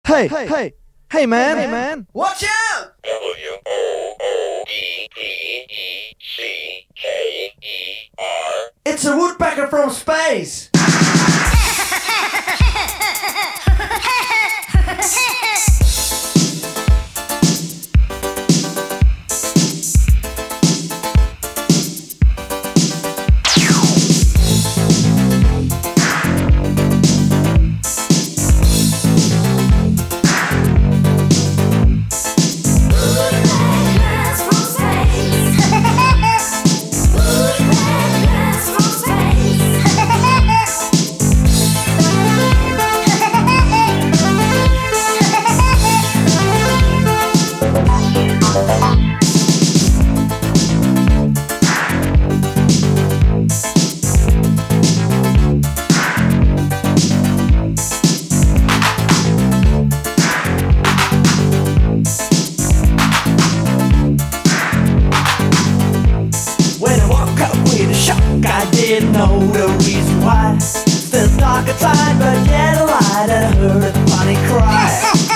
Hey, man. Watch out! WOODPECKER. It's a woodpecker from space! I didn't know the reason why. Still dark outside, but yet a light, and I heard a funny cry.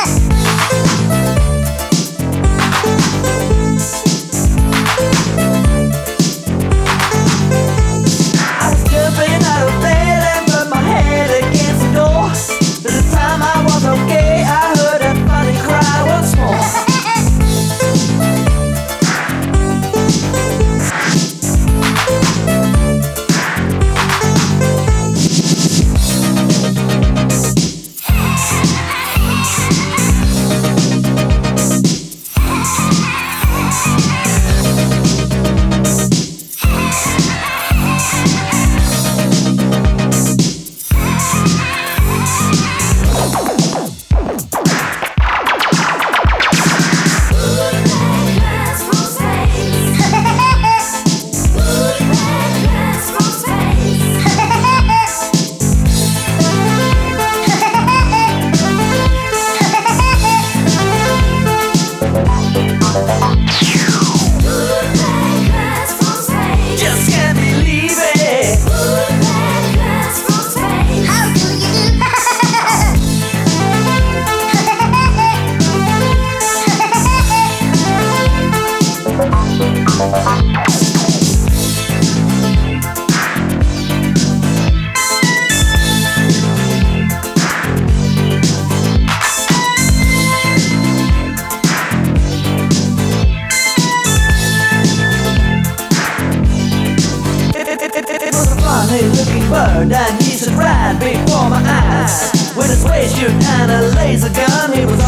I was jumping out of bed and put my head against the door. By the time I was okay, I heard a funny cry once more. Funny-looking bird, and he stood right before my eyes. With his waist shoot and a laser gun, he was